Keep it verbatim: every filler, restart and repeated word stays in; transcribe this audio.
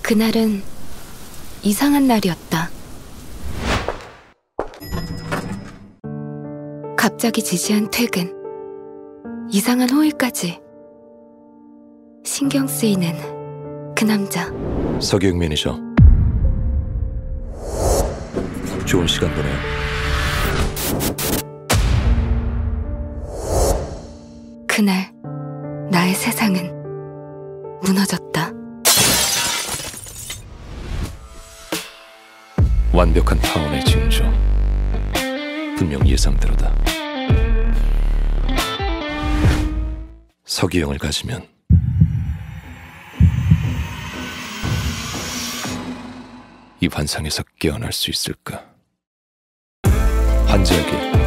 그날은 이상한 날이었다. 갑자기 지지한 퇴근, 이상한 호의까지. 신경 쓰이는 그 남자. 서기욱 매니저, 좋은 시간 보내요. 그날 나의 세상은 무너졌다. 완벽한 타원의 징조, 분명 예상대로다. 서기영을 가지면 이 환상에서 깨어날 수 있을까? 환절기